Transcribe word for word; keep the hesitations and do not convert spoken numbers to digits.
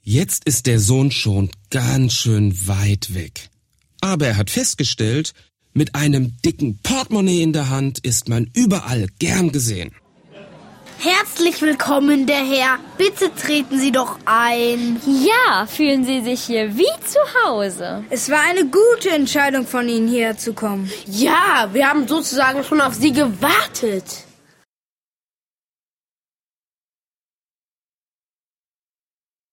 Jetzt ist der Sohn schon ganz schön weit weg. Aber er hat festgestellt, mit einem dicken Portemonnaie in der Hand ist man überall gern gesehen. Herzlich willkommen, der Herr. Bitte treten Sie doch ein. Ja, fühlen Sie sich hier wie zu Hause. Es war eine gute Entscheidung von Ihnen, hierher zu kommen. Ja, wir haben sozusagen schon auf Sie gewartet.